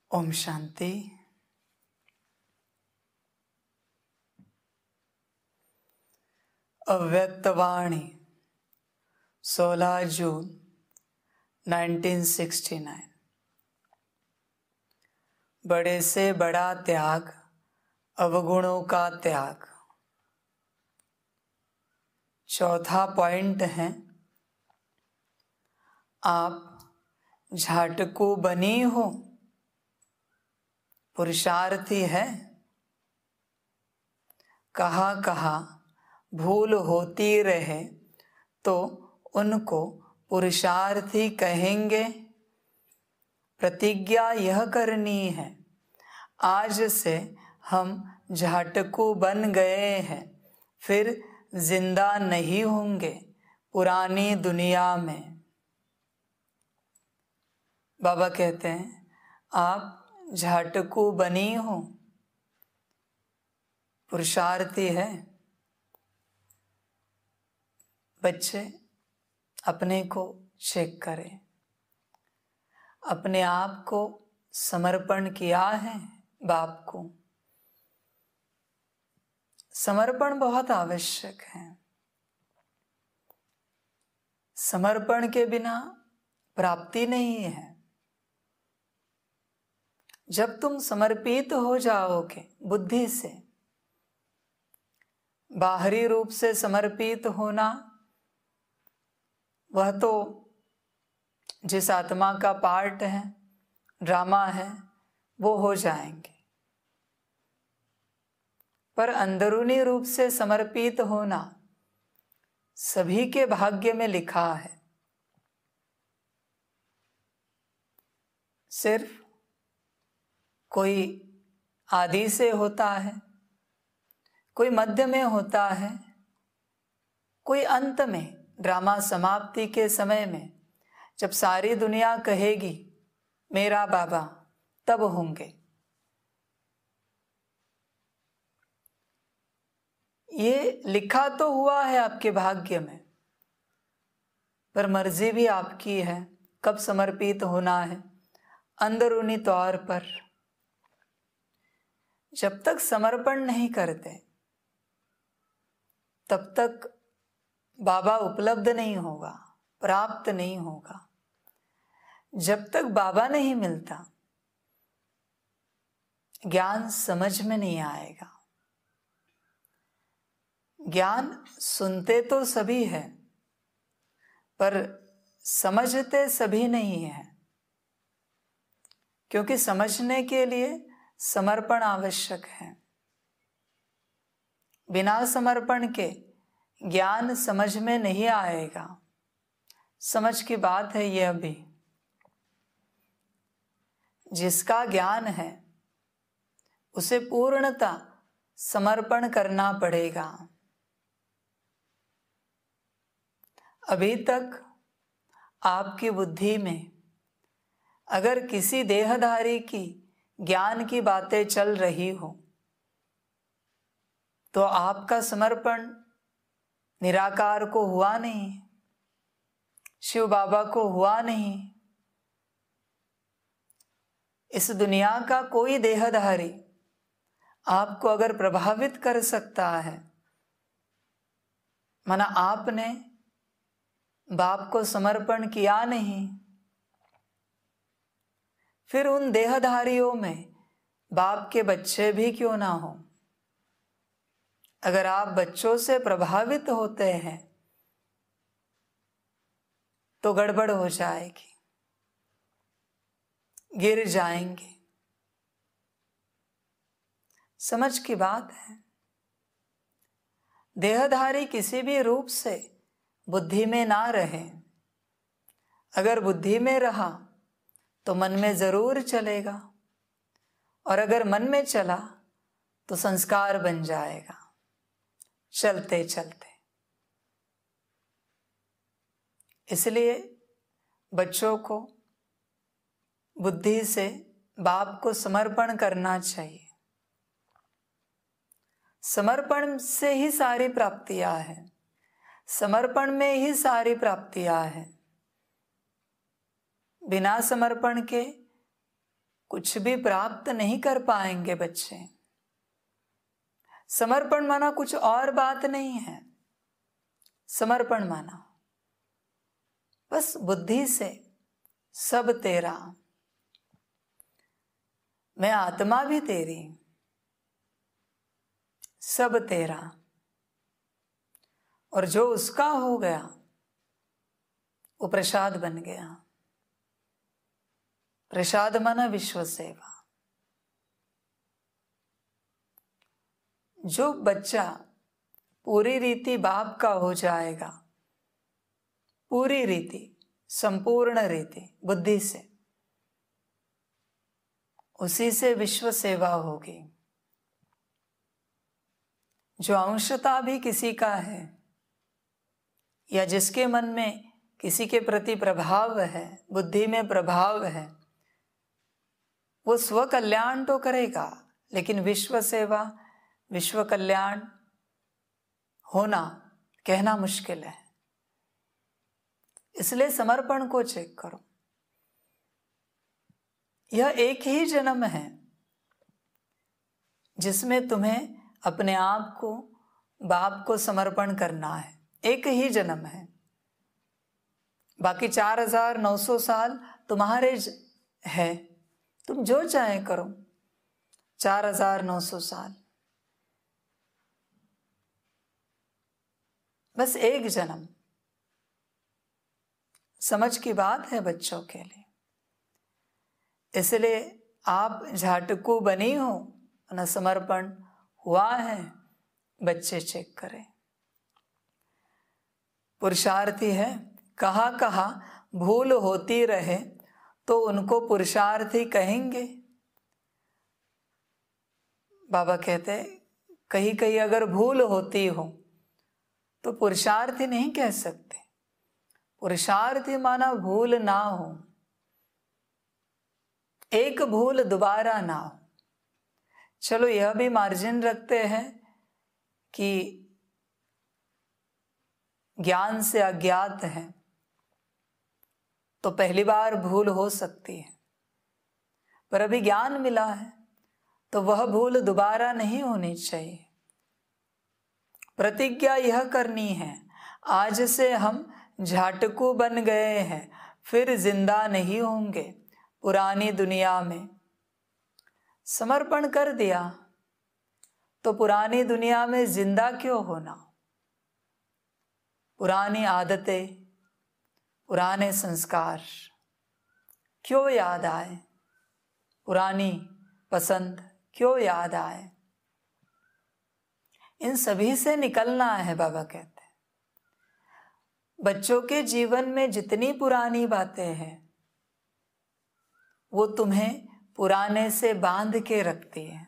ओम शांति। अव्यक्तवाणी 16 जून 1969। बड़े से बड़ा त्याग, अवगुणों का त्याग। चौथा पॉइंट है, आप झाटकू बनी हो, पुरुषार्थी है। कहाँ कहाँ भूल होती रहे तो उनको पुरुषार्थी कहेंगे। प्रतिज्ञा यह करनी है, आज से हम झाटकू बन गए हैं, फिर जिंदा नहीं होंगे पुरानी दुनिया में। बाबा कहते हैं, आप झाटकू बनी हो, पुरुषार्थी है। बच्चे अपने को चेक करें, अपने आप को समर्पण किया है बाप को। समर्पण बहुत आवश्यक है। समर्पण के बिना प्राप्ति नहीं है। जब तुम समर्पित हो जाओगे बुद्धि से, बाहरी रूप से समर्पित होना वह तो जिस आत्मा का पार्ट है, ड्रामा है, वो हो जाएंगे। पर अंदरूनी रूप से समर्पित होना सभी के भाग्य में लिखा है। सिर्फ कोई आदि से होता है, कोई मध्य में होता है, कोई अंत में, ड्रामा समाप्ति के समय में जब सारी दुनिया कहेगी मेरा बाबा, तब होंगे। ये लिखा तो हुआ है आपके भाग्य में, पर मर्जी भी आपकी है कब समर्पित होना है। अंदरूनी तौर पर जब तक समर्पण नहीं करते तब तक बाबा उपलब्ध नहीं होगा, प्राप्त नहीं होगा। जब तक बाबा नहीं मिलता, ज्ञान समझ में नहीं आएगा। ज्ञान सुनते तो सभी है, पर समझते सभी नहीं है, क्योंकि समझने के लिए समर्पण आवश्यक है। बिना समर्पण के ज्ञान समझ में नहीं आएगा। समझ की बात है यह भी, जिसका ज्ञान है उसे पूर्णता समर्पण करना पड़ेगा। अभी तक आपकी बुद्धि में अगर किसी देहधारी की ज्ञान की बातें चल रही हो, तो आपका समर्पण निराकार को हुआ नहीं, शिव बाबा को हुआ नहीं। इस दुनिया का कोई देहधारी आपको अगर प्रभावित कर सकता है, माना आपने बाप को समर्पण किया नहीं, फिर उन देहधारियों में बाप के बच्चे भी क्यों ना हो। अगर आप बच्चों से प्रभावित होते हैं तो गड़बड़ हो जाएगी, गिर जाएंगे। समझ की बात है। देहधारी किसी भी रूप से बुद्धि में ना रहे। अगर बुद्धि में रहा तो मन में जरूर चलेगा, और अगर मन में चला तो संस्कार बन जाएगा चलते चलते। इसलिए बच्चों को बुद्धि से बाप को समर्पण करना चाहिए। समर्पण से ही सारी प्राप्तियां हैं, समर्पण में ही सारी प्राप्तियां हैं। बिना समर्पण के कुछ भी प्राप्त नहीं कर पाएंगे बच्चे। समर्पण माना कुछ और बात नहीं है। समर्पण माना बस बुद्धि से सब तेरा, मैं आत्मा भी तेरी, सब तेरा, और जो उसका हो गया वो प्रसाद बन गया। प्रसाद माना विश्व सेवा। जो बच्चा पूरी रीति बाप का हो जाएगा, पूरी रीति, संपूर्ण रीति बुद्धि से, उसी से विश्व सेवा होगी। जो अंशता भी किसी का है या जिसके मन में किसी के प्रति प्रभाव है, बुद्धि में प्रभाव है, वो स्व कल्याण तो करेगा, लेकिन विश्व सेवा, विश्व कल्याण होना कहना मुश्किल है। इसलिए समर्पण को चेक करो। यह एक ही जन्म है जिसमें तुम्हें अपने आप को बाप को समर्पण करना है। एक ही जन्म है। बाकी 4900 साल तुम्हारे है, तुम जो चाहे करो। 4900 साल, बस एक जन्म। समझ की बात है बच्चों के लिए। इसलिए आप झाटकू बनी हो ना, समर्पण हुआ है, बच्चे चेक करें। पुरुषार्थी है, कहाँ कहाँ भूल होती रहे तो उनको पुरुषार्थी कहेंगे। बाबा कहते कहीं कहीं अगर भूल होती हो तो पुरुषार्थी नहीं कह सकते। पुरुषार्थी माना भूल ना हो, एक भूल दोबारा ना हो। चलो यह भी मार्जिन रखते हैं कि ज्ञान से अज्ञात है तो पहली बार भूल हो सकती है, पर अभी ज्ञान मिला है तो वह भूल दोबारा नहीं होनी चाहिए। प्रतिज्ञा यह करनी है, आज से हम झाटकू बन गए हैं, फिर जिंदा नहीं होंगे पुरानी दुनिया में। समर्पण कर दिया तो पुरानी दुनिया में जिंदा क्यों होना। पुरानी आदतें, पुराने संस्कार क्यों याद आए, पुरानी पसंद क्यों याद आए। इन सभी से निकलना है। बाबा कहते हैं बच्चों के जीवन में जितनी पुरानी बातें हैं वो तुम्हें पुराने से बांध के रखती है,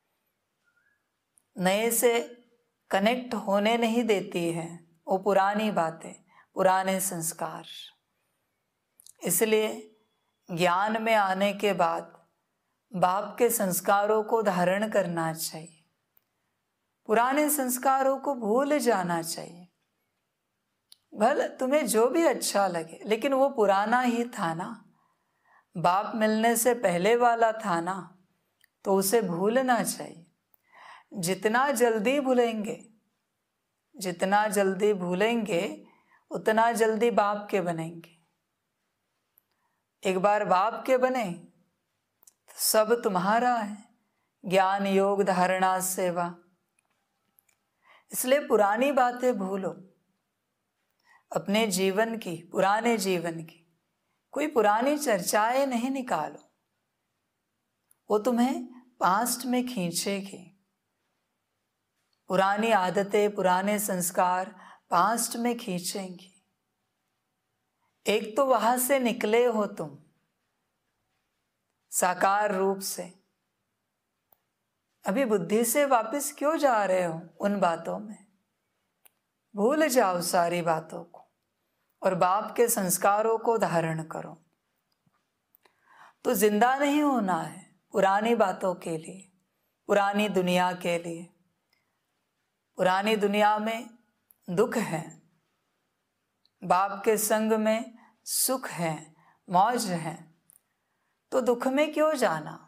नए से कनेक्ट होने नहीं देती है। वो पुरानी बातें, पुराने संस्कार। इसलिए ज्ञान में आने के बाद बाप के संस्कारों को धारण करना चाहिए, पुराने संस्कारों को भूल जाना चाहिए। भले तुम्हें जो भी अच्छा लगे, लेकिन वो पुराना ही था ना, बाप मिलने से पहले वाला था ना, तो उसे भूलना चाहिए। जितना जल्दी भूलेंगे, जितना जल्दी भूलेंगे उतना जल्दी बाप के बनेंगे। एक बार बाप के बने तो सब तुम्हारा है, ज्ञान योग धारणा सेवा। इसलिए पुरानी बातें भूलो, अपने जीवन की, पुराने जीवन की कोई पुरानी चर्चाएं नहीं निकालो, वो तुम्हें पास्ट में खींचेगी। पुरानी आदतें, पुराने संस्कार पास्ट में खींचेंगी। एक तो वहां से निकले हो तुम साकार रूप से, अभी बुद्धि से वापस क्यों जा रहे हो उन बातों में। भूल जाओ सारी बातों को और बाप के संस्कारों को धारण करो। तो जिंदा नहीं होना है पुरानी बातों के लिए, पुरानी दुनिया के लिए। पुरानी दुनिया में दुख है, बाप के संग में सुख है, मौज है, तो दुख में क्यों जाना।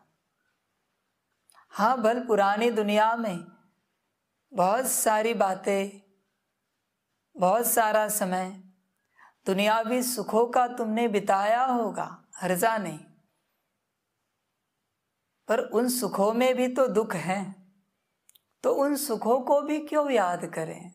हाँ, भल पुरानी दुनिया में बहुत सारी बातें, बहुत सारा समय दुनियावी सुखों का तुमने बिताया होगा, हर्जा नहीं, पर उन सुखों में भी तो दुख है, तो उन सुखों को भी क्यों याद करें?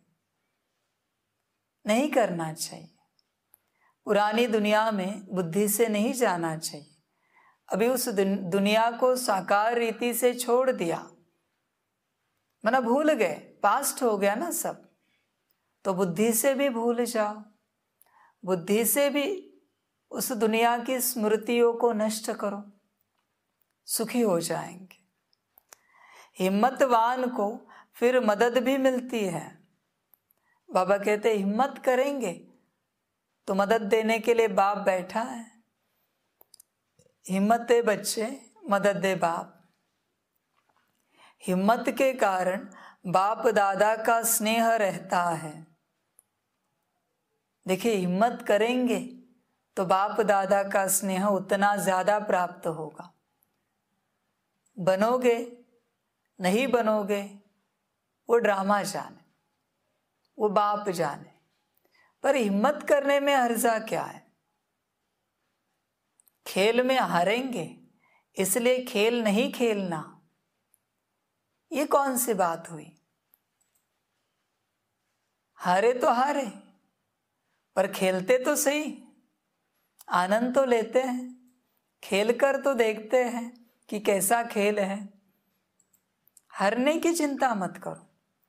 नहीं करना चाहिए। पुरानी दुनिया में बुद्धि से नहीं जाना चाहिए। अभी उस दुनिया को साकार रीति से छोड़ दिया, मना भूल गए, पास्ट हो गया ना सब, तो बुद्धि से भी भूल जाओ, बुद्धि से भी उस दुनिया की स्मृतियों को नष्ट करो, सुखी हो जाएंगे। हिम्मतवान को फिर मदद भी मिलती है। बाबा कहते हिम्मत करेंगे तो मदद देने के लिए बाप बैठा है। हिम्मत दे बच्चे, मदद दे बाप। हिम्मत के कारण बाप दादा का स्नेह रहता है। देखिए, हिम्मत करेंगे तो बाप दादा का स्नेह उतना ज्यादा प्राप्त होगा। बनोगे नहीं बनोगे वो ड्रामा जाने, वो बाप जाने, पर हिम्मत करने में हर्जा क्या है? खेल में हारेंगे इसलिए खेल नहीं खेलना, ये कौन सी बात हुई? हारे तो हारे, पर खेलते तो सही, आनंद तो लेते हैं, खेल कर तो देखते हैं कि कैसा खेल है। हारने की चिंता मत करो।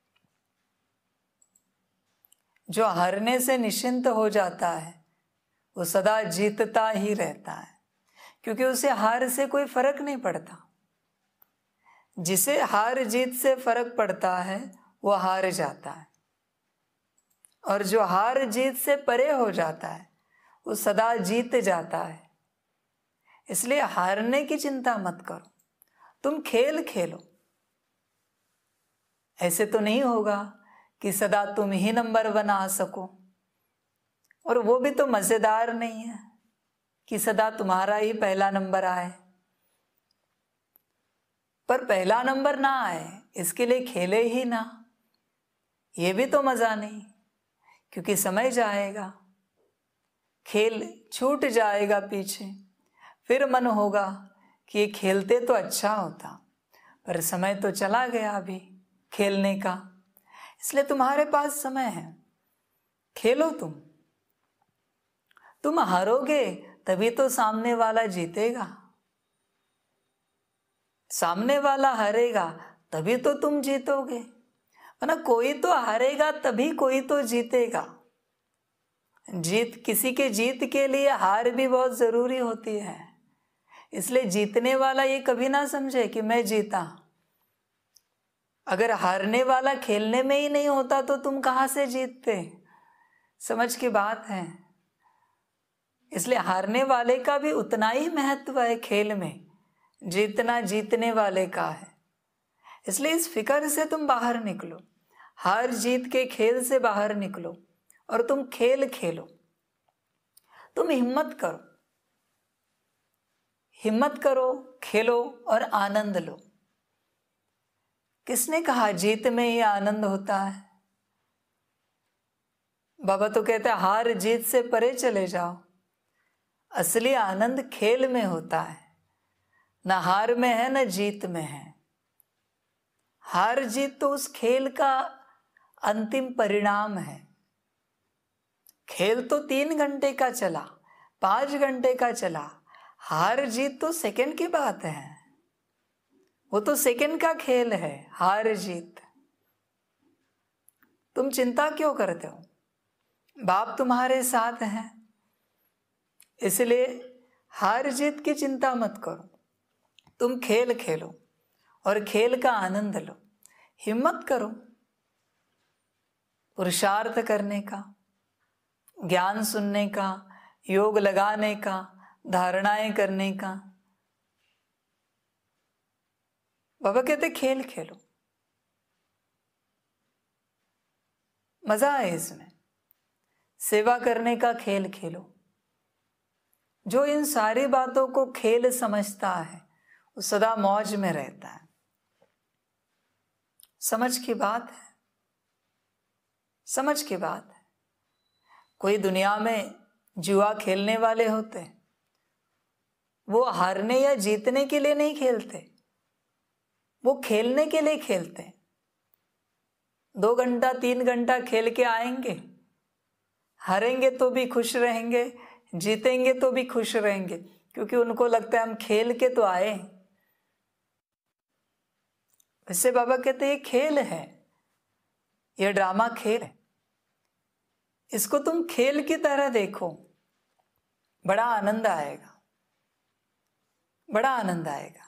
जो हारने से निश्चिंत हो जाता है वो सदा जीतता ही रहता है, क्योंकि उसे हार से कोई फर्क नहीं पड़ता। जिसे हार जीत से फर्क पड़ता है वो हार जाता है, और जो हार जीत से परे हो जाता है वो सदा जीत जाता है। इसलिए हारने की चिंता मत करो, तुम खेल खेलो। ऐसे तो नहीं होगा कि सदा तुम ही नंबर बना सको, और वो भी तो मजेदार नहीं है कि सदा तुम्हारा ही पहला नंबर आए। पर पहला नंबर ना आए इसके लिए खेले ही ना, ये भी तो मजा नहीं, क्योंकि समय जाएगा, खेल छूट जाएगा पीछे, फिर मन होगा कि ये खेलते तो अच्छा होता, पर समय तो चला गया अभी खेलने का। इसलिए तुम्हारे पास समय है, खेलो। तुम हारोगे तभी तो सामने वाला जीतेगा, सामने वाला हारेगा तभी तो तुम जीतोगे। वरना कोई तो हारेगा तभी कोई तो जीतेगा। जीत, किसी के जीत के लिए हार भी बहुत जरूरी होती है। इसलिए जीतने वाला ये कभी ना समझे कि मैं जीता। अगर हारने वाला खेलने में ही नहीं होता तो तुम कहां से जीतते? समझ की बात है। इसलिए हारने वाले का भी उतना ही महत्व है खेल में, जीतना जीतने वाले का है। इसलिए इस फिक्र से तुम बाहर निकलो, हार जीत के खेल से बाहर निकलो और तुम खेल खेलो। तुम हिम्मत करो, हिम्मत करो, खेलो और आनंद लो। किसने कहा जीत में ही आनंद होता है? बाबा तो कहते हैं हार जीत से परे चले जाओ, असली आनंद खेल में होता है। ना हार में है ना जीत में है। हार जीत तो उस खेल का अंतिम परिणाम है। खेल तो 3 घंटे का चला, 5 घंटे का चला, हार जीत तो सेकंड की बात है। वो तो सेकंड का खेल है, हार जीत। तुम चिंता क्यों करते हो? बाप तुम्हारे साथ हैं, इसलिए हार जीत की चिंता मत करो। तुम खेल खेलो और खेल का आनंद लो। हिम्मत करो पुरुषार्थ करने का, ज्ञान सुनने का, योग लगाने का, धारणाएं करने का। बाबा कहते खेल खेलो, मजा है इसमें। सेवा करने का खेल खेलो। जो इन सारी बातों को खेल समझता है वो सदा मौज में रहता है। समझ की बात है, समझ की बात है। कोई दुनिया में जुआ खेलने वाले होते हैं, वो हारने या जीतने के लिए नहीं खेलते, वो खेलने के लिए खेलते हैं। 2 घंटा 3 घंटा खेल के आएंगे, हारेंगे तो भी खुश रहेंगे, जीतेंगे तो भी खुश रहेंगे, क्योंकि उनको लगता है हम खेल के तो आए। वैसे बाबा कहते हैं ये खेल है, ये ड्रामा खेल है, इसको तुम खेल की तरह देखो, बड़ा आनंद आएगा, बड़ा आनंद आएगा।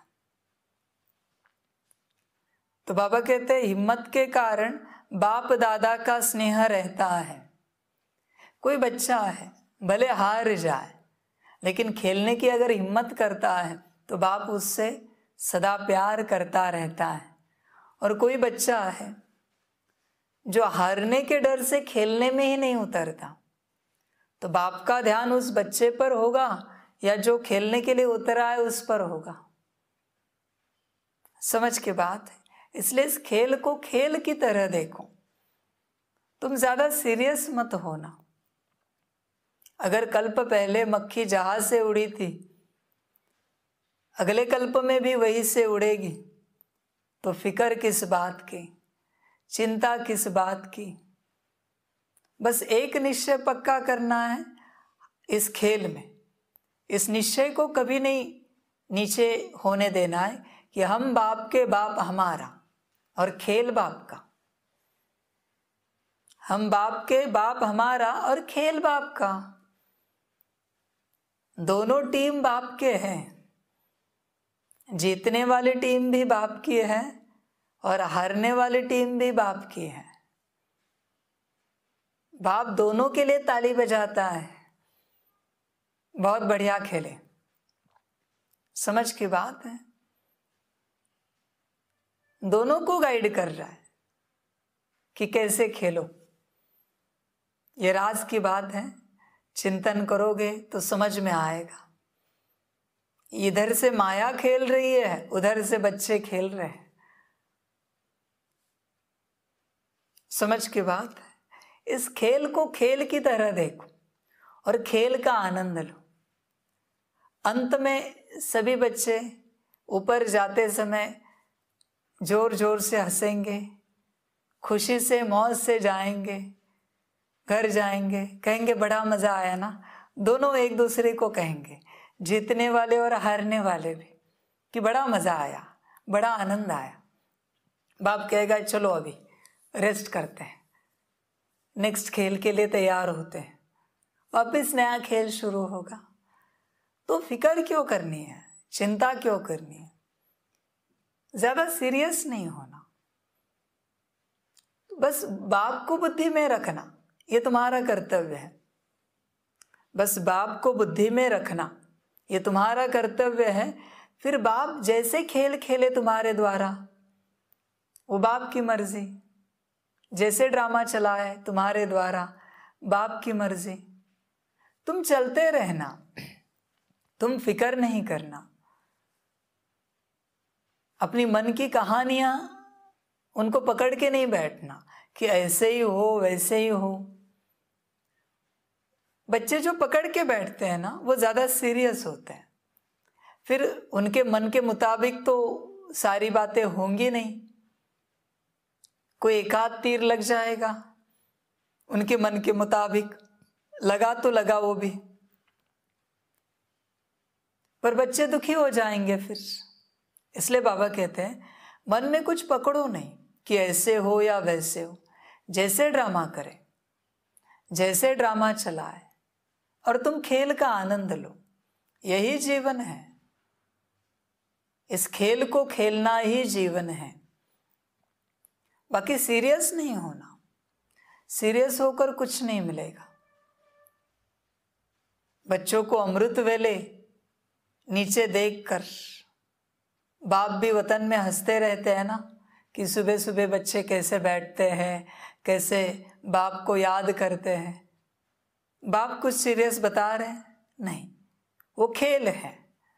तो बाबा कहते हैं हिम्मत के कारण बाप दादा का स्नेह रहता है। कोई बच्चा है भले हार जाए, लेकिन खेलने की अगर हिम्मत करता है तो बाप उससे सदा प्यार करता रहता है। और कोई बच्चा है जो हारने के डर से खेलने में ही नहीं उतरता, तो बाप का ध्यान उस बच्चे पर होगा या जो खेलने के लिए उतरा है उस पर होगा। समझ की बात है। इसलिए इस खेल को खेल की तरह देखो, तुम ज्यादा सीरियस मत होना। अगर कल्प पहले मक्खी जहाज से उड़ी थी, अगले कल्प में भी वही से उड़ेगी, तो फिक्र किस बात की, चिंता किस बात की। बस एक निश्चय पक्का करना है इस खेल में, इस निश्चय को कभी नहीं नीचे होने देना है कि हम बाप के बाप हमारा और खेल बाप का। हम बाप के बाप हमारा और खेल बाप का, दोनों टीम बाप के हैं। जीतने वाली टीम भी बाप की है और हारने वाली टीम भी बाप की है। बाप दोनों के लिए ताली बजाता है, बहुत बढ़िया खेले। समझ की बात है, दोनों को गाइड कर रहा है कि कैसे खेलो। ये राज की बात है, चिंतन करोगे तो समझ में आएगा। इधर से माया खेल रही है, उधर से बच्चे खेल रहे हैं। समझ की बात है। इस खेल को खेल की तरह देखो और खेल का आनंद लो। अंत में सभी बच्चे ऊपर जाते समय जोर जोर से हंसेंगे, खुशी से मौज से जाएंगे, घर जाएंगे, कहेंगे बड़ा मजा आया ना। दोनों एक दूसरे को कहेंगे, जीतने वाले और हारने वाले भी, कि बड़ा मजा आया, बड़ा आनंद आया। बाप कहेगा चलो अभी रेस्ट करते हैं, नेक्स्ट खेल के लिए तैयार होते हैं, वापस नया खेल शुरू होगा। तो फिक्र क्यों करनी है, चिंता क्यों करनी है, ज्यादा सीरियस नहीं होना। बस बाप को बुद्धि में रखना, ये तुम्हारा कर्तव्य है। बस बाप को बुद्धि में रखना, ये तुम्हारा कर्तव्य है। फिर बाप जैसे खेल खेले तुम्हारे द्वारा, वो बाप की मर्जी। जैसे ड्रामा चलाए तुम्हारे द्वारा, बाप की मर्जी। तुम चलते रहना, तुम फिक्र नहीं करना। अपनी मन की कहानियां उनको पकड़ के नहीं बैठना कि ऐसे ही हो वैसे ही हो। बच्चे जो पकड़ के बैठते हैं ना, वो ज्यादा सीरियस होते हैं। फिर उनके मन के मुताबिक तो सारी बातें होंगी नहीं, कोई एक आध तीर लग जाएगा उनके मन के मुताबिक, लगा तो लगा वो भी, पर बच्चे दुखी हो जाएंगे फिर। इसलिए बाबा कहते हैं मन में कुछ पकड़ो नहीं कि ऐसे हो या वैसे हो, जैसे ड्रामा करे, जैसे ड्रामा चलाए, और तुम खेल का आनंद लो। यही जीवन है, इस खेल को खेलना ही जीवन है। बाकी सीरियस नहीं होना, सीरियस होकर कुछ नहीं मिलेगा। बच्चों को अमृत वेले नीचे देखकर बाप भी वतन में हंसते रहते हैं ना, कि सुबह सुबह बच्चे कैसे बैठते हैं, कैसे बाप को याद करते हैं। बाप कुछ सीरियस बता रहे हैं? नहीं, वो खेल है।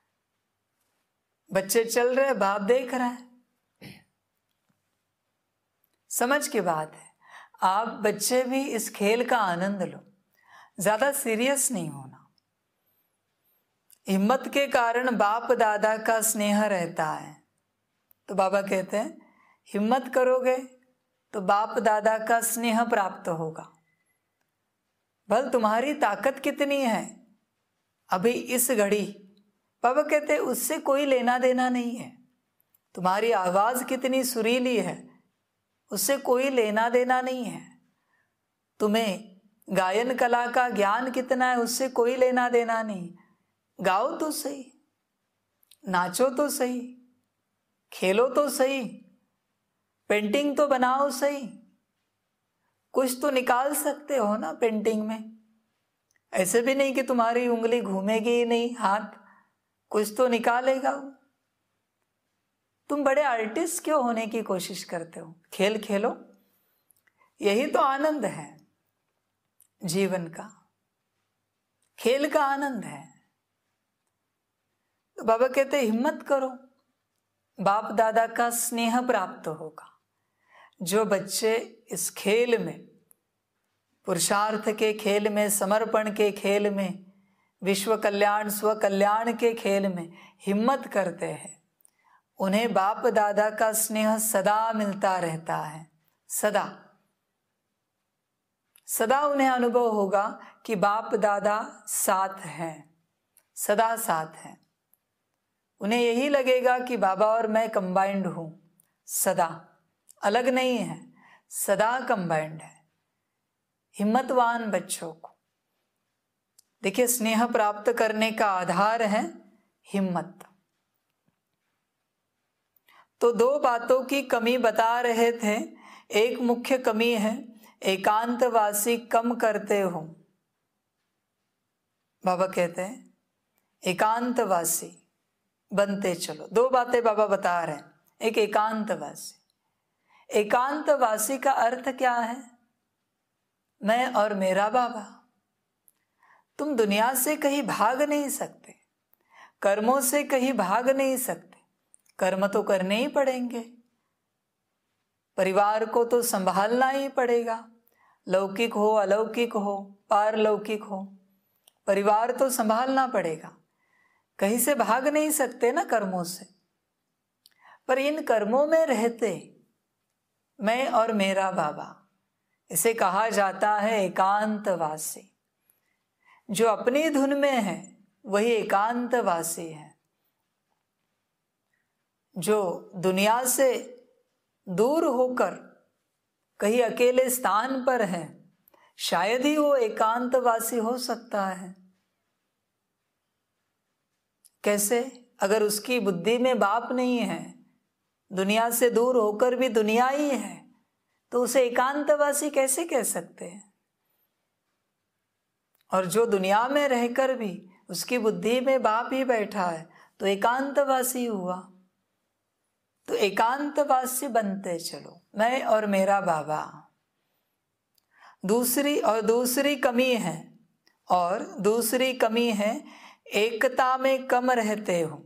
बच्चे चल रहे, बाप देख रहा है। समझ की बात है। आप बच्चे भी इस खेल का आनंद लो, ज्यादा सीरियस नहीं होना। हिम्मत के कारण बाप दादा का स्नेह रहता है। तो बाबा कहते हैं हिम्मत करोगे तो बाप दादा का स्नेह प्राप्त होगा। भल तुम्हारी ताकत कितनी है अभी इस घड़ी, बाबा कहते हैं उससे कोई लेना देना नहीं है। तुम्हारी आवाज कितनी सुरीली है उससे कोई लेना देना नहीं है। तुम्हें गायन कला का ज्ञान कितना है उससे कोई लेना देना नहीं। गाओ तो सही, नाचो तो सही, खेलो तो सही, पेंटिंग तो बनाओ सही, कुछ तो निकाल सकते हो ना पेंटिंग में। ऐसे भी नहीं कि तुम्हारी उंगली घूमेगी ही नहीं, हाथ कुछ तो निकालेगा वो। तुम बड़े आर्टिस्ट क्यों होने की कोशिश करते हो? खेल खेलो, यही तो आनंद है जीवन का, खेल का आनंद है। तो बाबा कहते हिम्मत करो, बाप दादा का स्नेह प्राप्त होगा। जो बच्चे इस खेल में, पुरुषार्थ के खेल में, समर्पण के खेल में, विश्व कल्याण स्व कल्याण के खेल में हिम्मत करते हैं, उन्हें बाप दादा का स्नेह सदा मिलता रहता है। सदा सदा उन्हें अनुभव होगा कि बाप दादा साथ हैं, सदा साथ हैं। उन्हें यही लगेगा कि बाबा और मैं कंबाइंड हूं, सदा अलग नहीं है, सदा कंबाइंड है। हिम्मतवान बच्चों को देखिए, स्नेह प्राप्त करने का आधार है हिम्मत। तो दो बातों की कमी बता रहे थे। एक मुख्य कमी है एकांतवासी कम करते हो। बाबा कहते हैं एकांतवासी बनते चलो। दो बातें बाबा बता रहे हैं। एक एकांतवासी, एकांतवासी का अर्थ क्या है? मैं और मेरा बाबा। तुम दुनिया से कहीं भाग नहीं सकते, कर्मों से कहीं भाग नहीं सकते, कर्म तो करने ही पड़ेंगे, परिवार को तो संभालना ही पड़ेगा। लौकिक हो, अलौकिक हो, पारलौकिक हो, परिवार तो संभालना पड़ेगा। कहीं से भाग नहीं सकते ना कर्मों से। पर इन कर्मों में रहते मैं और मेरा बाबा, इसे कहा जाता है एकांतवासी। जो अपनी धुन में है वही एकांतवासी है। जो दुनिया से दूर होकर कहीं अकेले स्थान पर है, शायद ही वो एकांतवासी हो सकता है। कैसे? अगर उसकी बुद्धि में बाप नहीं है, दुनिया से दूर होकर भी दुनिया ही है, तो उसे एकांतवासी कैसे कह सकते हैं? और जो दुनिया में रहकर भी उसकी बुद्धि में बाप ही बैठा है तो एकांतवासी हुआ। तो एकांतवासी बनते चलो, मैं और मेरा बाबा। दूसरी कमी है एकता में कम रहते हो।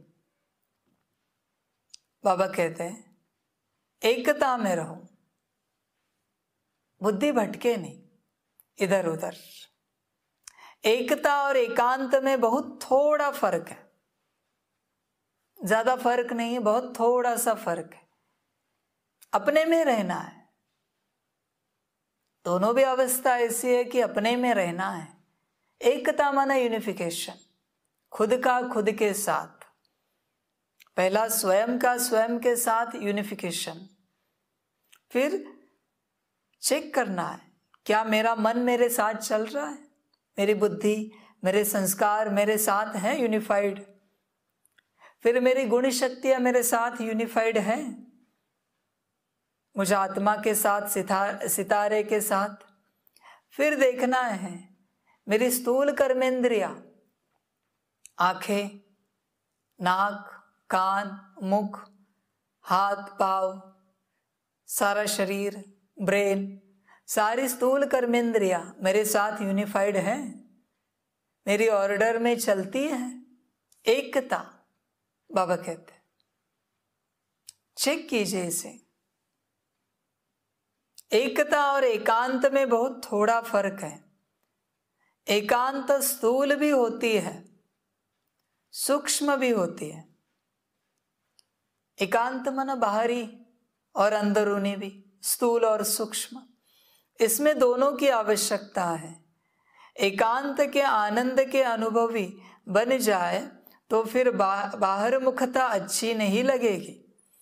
बाबा कहते हैं एकता में रहो, बुद्धि भटके नहीं इधर उधर। एकता और एकांत में बहुत थोड़ा फर्क है, ज्यादा फर्क नहीं है, बहुत थोड़ा सा फर्क है। अपने में रहना है, दोनों भी अवस्था ऐसी है कि अपने में रहना है। एकता माना यूनिफिकेशन, खुद का खुद के साथ। पहला स्वयं का स्वयं के साथ यूनिफिकेशन, फिर चेक करना है क्या मेरा मन मेरे साथ चल रहा है, मेरी बुद्धि, मेरे संस्कार मेरे साथ हैं यूनिफाइड, फिर मेरी गुण शक्तियां मेरे साथ यूनिफाइड हैं, मुझे आत्मा के साथ, सितारे के साथ। फिर देखना है मेरी स्थूल कर्मेंद्रियां, आंखें, नाक, कान, मुख, हाथ, पांव, सारा शरीर, ब्रेन, सारी स्थूल कर्मेंद्रियां मेरे साथ यूनिफाइड है, मेरी ऑर्डर में चलती है। एकता बाबा कहते हैं। चेक कीजिए इसे। एकता और एकांत में बहुत थोड़ा फर्क है। एकांत स्थूल भी होती है, सूक्ष्म भी होती है। एकांत माना बाहरी और अंदरूनी भी, स्थूल और सूक्ष्म, इसमें दोनों की आवश्यकता है। एकांत के आनंद के अनुभवी बन जाए तो फिर बाहर मुखता अच्छी नहीं लगेगी।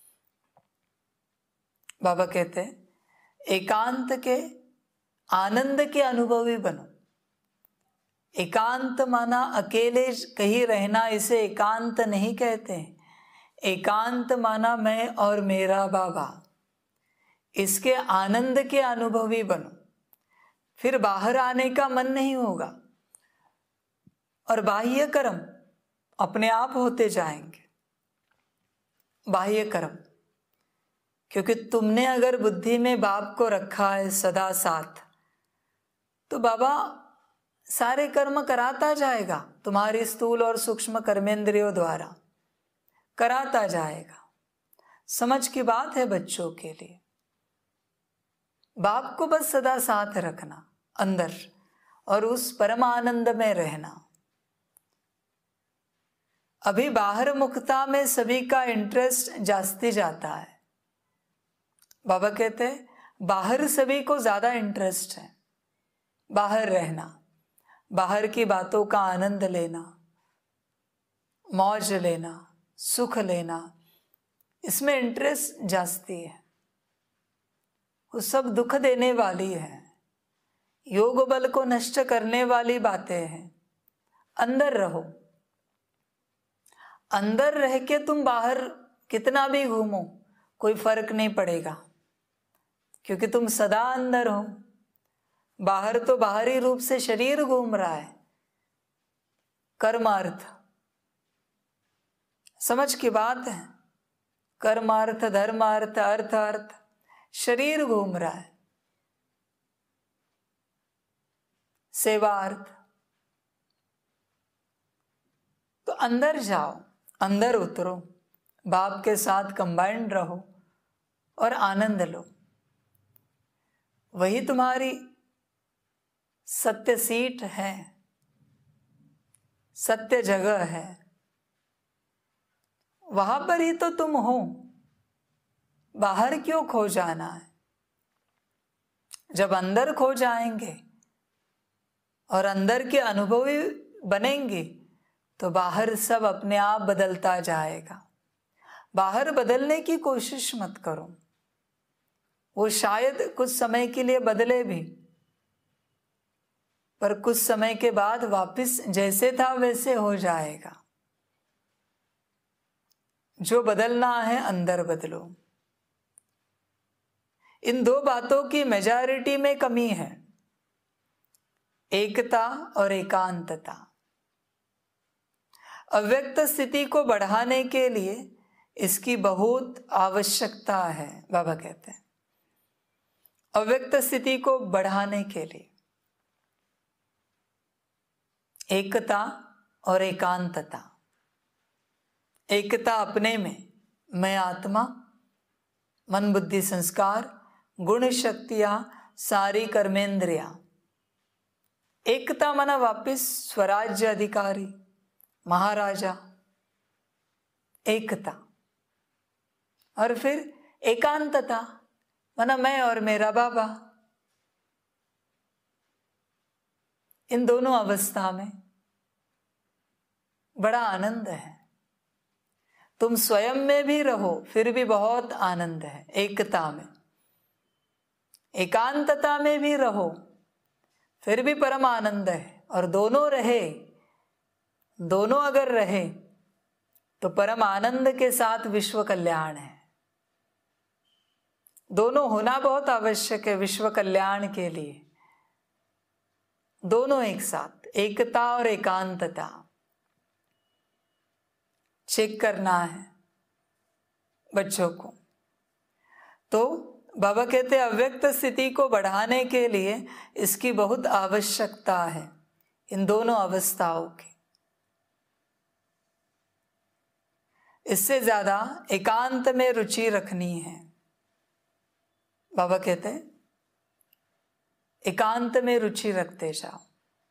बाबा कहते हैं एकांत के आनंद के अनुभवी बनो। एकांत माना अकेले कहीं रहना, इसे एकांत नहीं कहते हैं। एकांत माना मैं और मेरा बाबा, इसके आनंद के अनुभवी बनो। फिर बाहर आने का मन नहीं होगा और बाह्य कर्म अपने आप होते जाएंगे। बाह्य कर्म, क्योंकि तुमने अगर बुद्धि में बाप को रखा है सदा साथ, तो बाबा सारे कर्म कराता जाएगा, तुम्हारी स्थूल और सूक्ष्म कर्मेंद्रियों द्वारा कराता जाएगा। समझ की बात है बच्चों के लिए। बाप को बस सदा साथ रखना अंदर और उस परम आनंद में रहना। अभी बाहर मुखता में सभी का इंटरेस्ट जास्ती जाता है। बाबा कहते हैं बाहर सभी को ज्यादा इंटरेस्ट है, बाहर रहना, बाहर की बातों का आनंद लेना, मौज लेना, सुख लेना, इसमें इंटरेस्ट जास्ती है। वो सब दुख देने वाली है, योग बल को नष्ट करने वाली बातें हैं। अंदर रहो। अंदर रह के तुम बाहर कितना भी घूमो कोई फर्क नहीं पड़ेगा, क्योंकि तुम सदा अंदर हो। बाहर तो बाहरी रूप से शरीर घूम रहा है, कर्मार्थ, समझ की बात है। कर्मार्थ, धर्मार्थ, अर्थ, शरीर घूम रहा है। सेवार्थ, तो अंदर जाओ, अंदर उतरो, बाप के साथ कंबाइंड रहो और आनंद लो। वही तुम्हारी सत्य सीट है, सत्य जगह है। वहां पर ही तो तुम हो, बाहर क्यों खो जाना है। जब अंदर खो जाएंगे और अंदर के अनुभवी बनेंगे तो बाहर सब अपने आप बदलता जाएगा। बाहर बदलने की कोशिश मत करो, वो शायद कुछ समय के लिए बदले भी, पर कुछ समय के बाद वापस जैसे था वैसे हो जाएगा। जो बदलना है अंदर बदलो। इन दो बातों की मेजॉरिटी में कमी है, एकता और एकांतता। अव्यक्त स्थिति को बढ़ाने के लिए इसकी बहुत आवश्यकता है। बाबा कहते हैं अव्यक्त स्थिति को बढ़ाने के लिए एकता और एकांतता। एकता अपने में, मैं आत्मा, मन बुद्धि संस्कार, गुण शक्तियां, सारी कर्मेंद्रियां। एकता माना वापिस स्वराज्य अधिकारी, महाराजा, एकता। और फिर एकांतता माना मैं और मेरा बाबा। इन दोनों अवस्था में बड़ा आनंद है। तुम स्वयं में भी रहो फिर भी बहुत आनंद है एकता में। एकांतता में भी रहो फिर भी परम आनंद है। और दोनों रहे, दोनों अगर रहे तो परम आनंद के साथ विश्व कल्याण है। दोनों होना बहुत आवश्यक है विश्व कल्याण के लिए। दोनों एक साथ, एकता और एकांतता चेक करना है बच्चों को। तो बाबा कहते हैं अव्यक्त स्थिति को बढ़ाने के लिए इसकी बहुत आवश्यकता है, इन दोनों अवस्थाओं की। इससे ज्यादा एकांत में रुचि रखनी है। बाबा कहते हैं एकांत में रुचि रखते जाओ,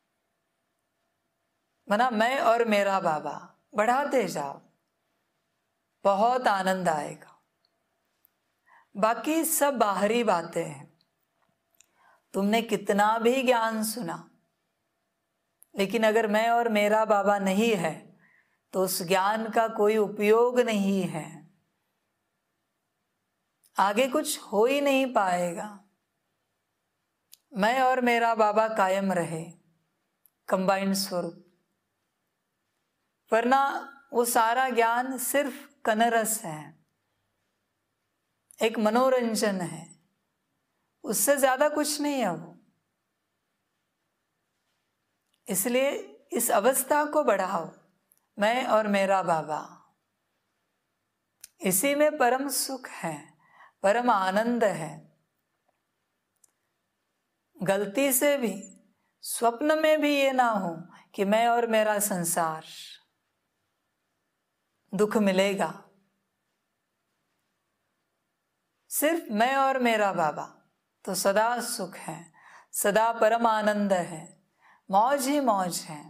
मना मैं और मेरा बाबा बढ़ाते जाओ, बहुत आनंद आएगा। बाकी सब बाहरी बातें हैं। तुमने कितना भी ज्ञान सुना, लेकिन अगर मैं और मेरा बाबा नहीं है तो उस ज्ञान का कोई उपयोग नहीं है, आगे कुछ हो ही नहीं पाएगा। मैं और मेरा बाबा कायम रहे, कंबाइंड स्वरूप, वरना वो सारा ज्ञान सिर्फ कनरस है, एक मनोरंजन है, उससे ज्यादा कुछ नहीं है वो। इसलिए इस अवस्था को बढ़ाओ, मैं और मेरा बाबा, इसी में परम सुख है, परम आनंद है। गलती से भी स्वप्न में भी ये ना हो कि मैं और मेरा संसार, दुख मिलेगा। सिर्फ मैं और मेरा बाबा तो सदा सुख है, सदा परम आनंद है, मौज ही मौज है।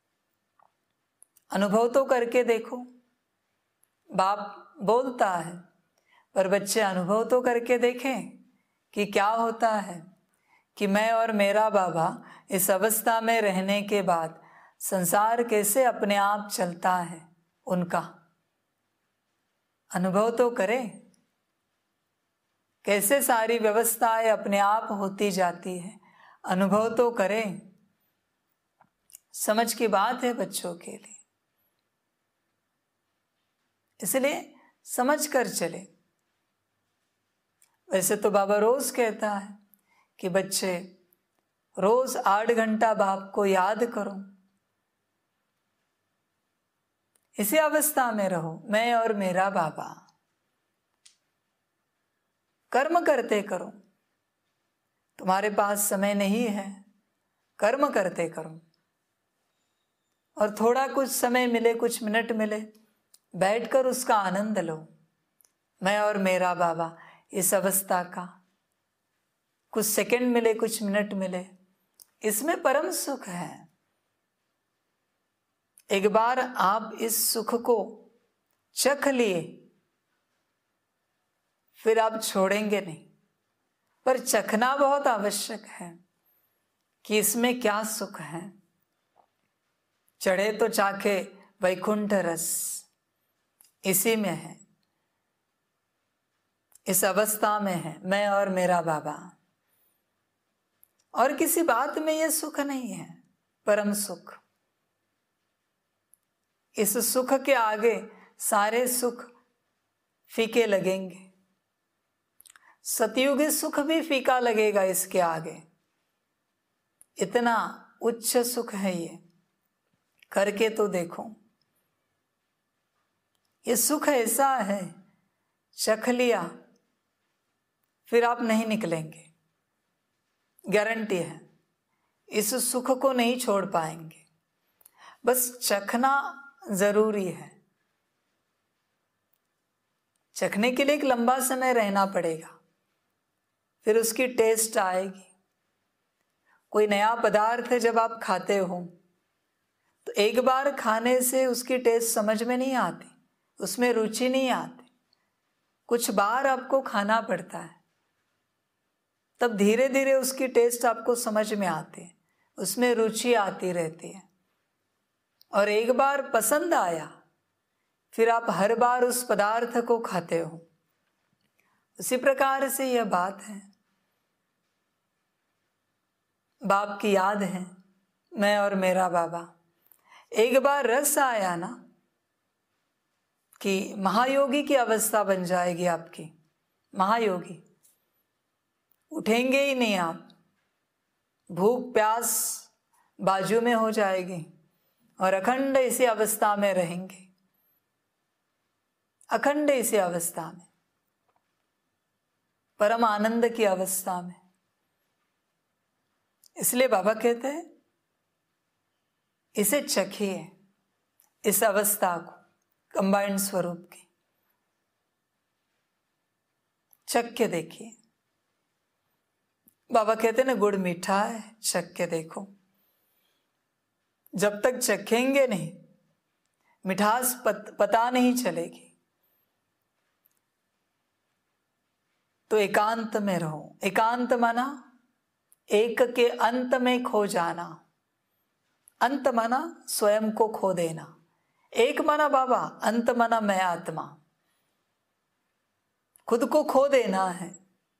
अनुभव तो करके देखो। बाप बोलता है, पर बच्चे अनुभव तो करके देखें कि क्या होता है कि मैं और मेरा बाबा इस अवस्था में रहने के बाद संसार कैसे अपने आप चलता है, उनका अनुभव तो करें। कैसे सारी व्यवस्थाएं अपने आप होती जाती है, अनुभव तो करें। समझ की बात है बच्चों के लिए, इसलिए समझ कर चले। वैसे तो बाबा रोज कहता है कि बच्चे रोज 8 घंटा बाप को याद करो, इसी अवस्था में रहो, मैं और मेरा बाबा। कर्म करते करो, तुम्हारे पास समय नहीं है, कर्म करते करो, और थोड़ा कुछ समय मिले, कुछ मिनट मिले, बैठकर उसका आनंद लो। मैं और मेरा बाबा इस अवस्था का, कुछ सेकंड मिले, कुछ मिनट मिले, इसमें परम सुख है। एक बार आप इस सुख को चख लिए, फिर आप छोड़ेंगे नहीं। पर चखना बहुत आवश्यक है कि इसमें क्या सुख है। चढ़े तो चाखे वैकुंठ रस, इसी में है, इस अवस्था में है मैं और मेरा बाबा। और किसी बात में यह सुख नहीं है, परम सुख। इस सुख के आगे सारे सुख फीके लगेंगे। सतयुगी सुख भी फीका लगेगा इसके आगे। इतना उच्च सुख है ये, करके तो देखो। ये सुख ऐसा है, चख लिया फिर आप नहीं निकलेंगे, गारंटी है। इस सुख को नहीं छोड़ पाएंगे, बस चखना जरूरी है। चखने के लिए एक लंबा समय रहना पड़ेगा, फिर उसकी टेस्ट आएगी। कोई नया पदार्थ जब आप खाते हो तो एक बार खाने से उसकी टेस्ट समझ में नहीं आती, उसमें रुचि नहीं आती। कुछ बार आपको खाना पड़ता है, तब धीरे धीरे उसकी टेस्ट आपको समझ में आती है, उसमें रुचि आती रहती है। और एक बार पसंद आया, फिर आप हर बार उस पदार्थ को खाते हो। उसी प्रकार से यह बात है। बाप की याद है, मैं और मेरा बाबा। एक बार रस आया ना कि महायोगी की अवस्था बन जाएगी आपकी। महायोगी, उठेंगे ही नहीं आप, भूख प्यास बाजू में हो जाएगी और अखंड इसी अवस्था में रहेंगे, अखंड इसी अवस्था में, परम आनंद की अवस्था में। इसलिए बाबा कहते हैं इसे चखिए, इस अवस्था को, कंबाइंड स्वरूप की चख के देखिए। बाबा कहते ना गुड़ मीठा है, चख के देखो। जब तक चखेंगे नहीं मिठास पता नहीं चलेगी। तो एकांत में रहो। एकांत माना एक के अंत में खो जाना। अंत माना स्वयं को खो देना। एक माना बाबा, अंत माना मैं आत्मा। खुद को खो देना है।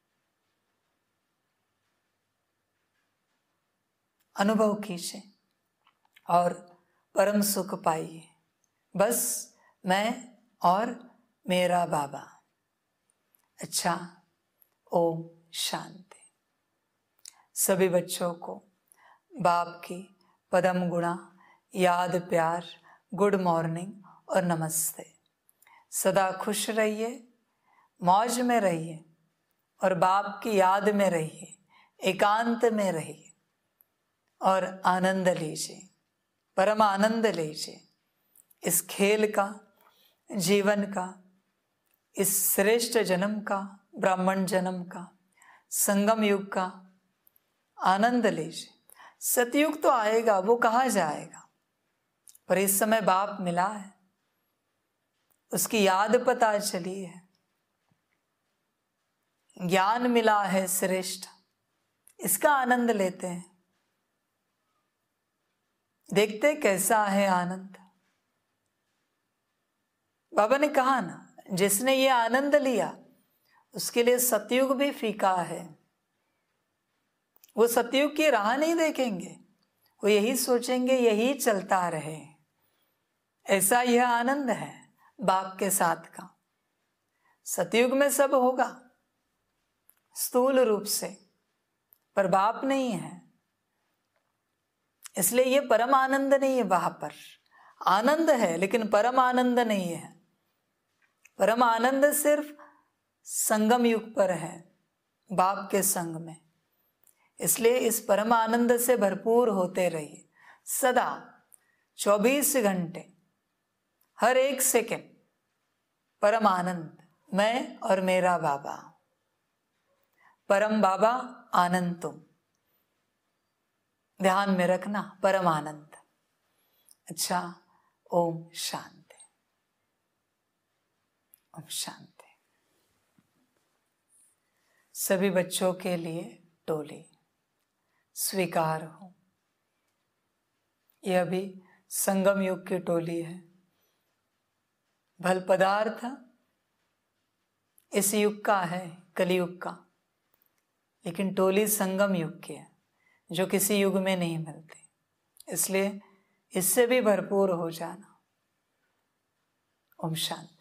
अनुभव कीजिए और परम सुख पाइए। बस मैं और मेरा बाबा। अच्छा, ओम शांति। सभी बच्चों को बाप की पदम गुणा याद, प्यार, गुड मॉर्निंग और नमस्ते। सदा खुश रहिए, मौज में रहिए और बाप की याद में रहिए, एकांत में रहिए और आनंद लीजिए, परम आनंद लीजिए। इस खेल का, जीवन का, इस श्रेष्ठ जन्म का, ब्राह्मण जन्म का, संगम युग का आनंद लीजिए। सतयुग तो आएगा, वो कहाँ जाएगा, पर इस समय बाप मिला है, उसकी याद पता चली है, ज्ञान मिला है श्रेष्ठ, इसका आनंद लेते हैं। देखते कैसा है आनंद। बाबा ने कहा ना, जिसने ये आनंद लिया उसके लिए सतयुग भी फीका है। वो सतयुग की राह नहीं देखेंगे, वो यही सोचेंगे यही चलता रहे। ऐसा यह आनंद है बाप के साथ का। सतयुग में सब होगा स्थूल रूप से, पर बाप नहीं है, इसलिए ये परम आनंद नहीं है। वहां पर आनंद है लेकिन परम आनंद नहीं है। परम आनंद सिर्फ संगम युग पर है, बाप के संग में। इसलिए इस परम आनंद से भरपूर होते रहिए सदा, 24 घंटे, हर एक सेकंड परम आनंद, मैं और मेरा बाबा। परम बाबा आनंद तुम, ध्यान में रखना, परम आनंद। अच्छा, ओम शांति, ओम शांति। सभी बच्चों के लिए टोली स्वीकार हो। यह भी संगम युग की टोली है। भल पदार्थ इस युग का है, कलयुग का, लेकिन टोली संगम युग की है जो किसी युग में नहीं मिलती। इसलिए इससे भी भरपूर हो जाना। ओम शांति।